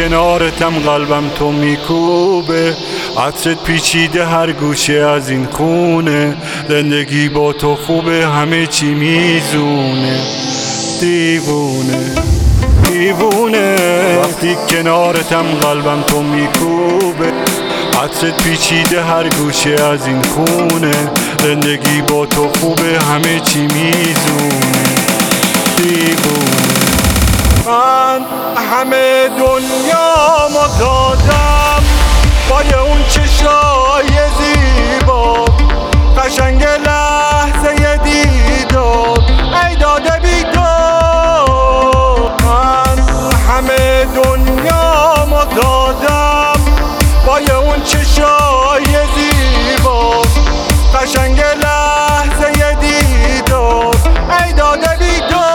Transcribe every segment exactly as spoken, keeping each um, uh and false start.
کنارتم قلبم تو میکوبه، عطرت پیچیده هر گوشه از این خونه، زندگی با تو خوبه همه چی میزونه. دیوونه دیوونه وقتی کنارتم قلبم تو میکوبه، عطرت پیچیده هر گوشه از این خونه، زندگی با تو خوبه همه چی میزونه. دیوونه من همه دنیامو دادم پای اون چشای زیبا، قشنگ لحظه دیدار ای داده بیدار. من همه دنیامو دادم پای اون چشای زیبا، قشنگ لحظه دیدار ای داده بیدار.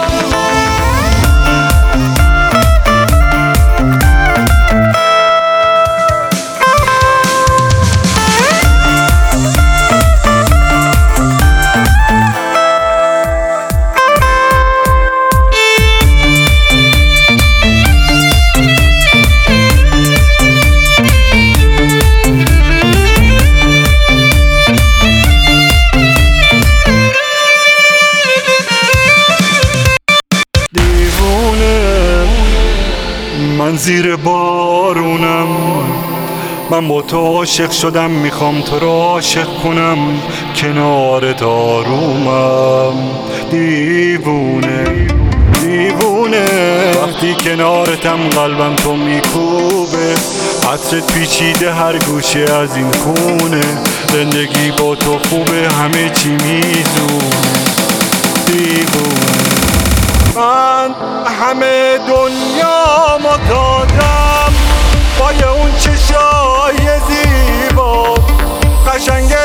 من زیر بارونم، من با تو عاشق شدم، میخوام تو رو عاشق کنم، کنارت آرومم. دیوونه دیوونه وقتی کنارتم قلبم تو میکوبه، عطرت پیچیده هر گوشه از این خونه، زندگی با تو خوبه همه چی میزونه. دیوونه من همه دنیامو دادم پای اون چشای زیبا، قشنگ